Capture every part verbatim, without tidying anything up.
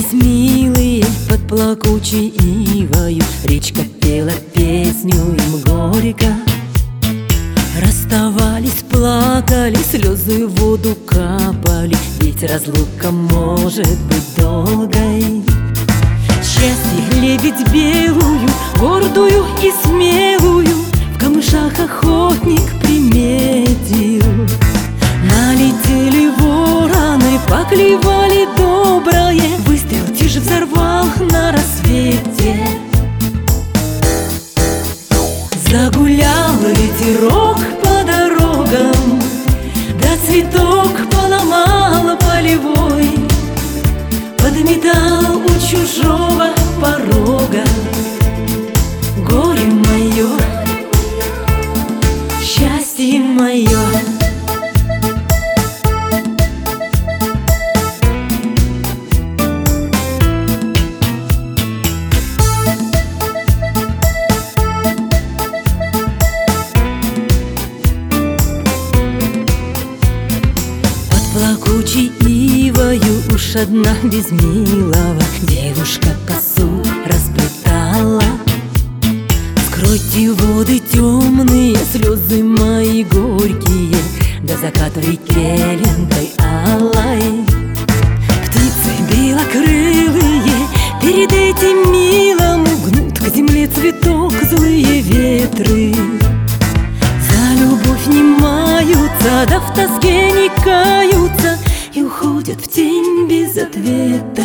Гулялись милые под плакучей ивою, речка пела песню им горько. Расставались, плакали, слезы в воду капали, ведь разлука может быть долгой. Счастье лебедь белую, гордую и смелую, в камышах охотник приметил. Налетели вороны, поклевали доброе, выстрел тишь взорвал на рассвете. Загулял ветерок по дорогам, да цветок поломал полевой, подметал у чужого порога. Горе мое, счастье мое. Плакучей ивою уж одна без милого девушка косу расплетала. Скройте воды темные, слезы мои горькие, до заката в реке лентой алой. Птицы белокрылые перед этим милым гнут к земле цветок злые ветры. За любовь не маются, да в тоске не каются, и уходят в тень без ответа.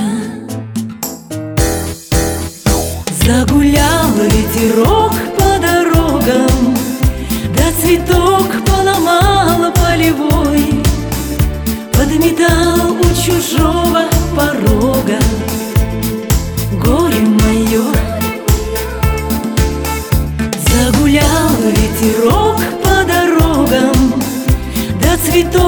Загулял ветерок по дорогам, да цветок поломал полевой, подметал у чужого порога. Горе мое, загулял ветерок по дорогам, да цветок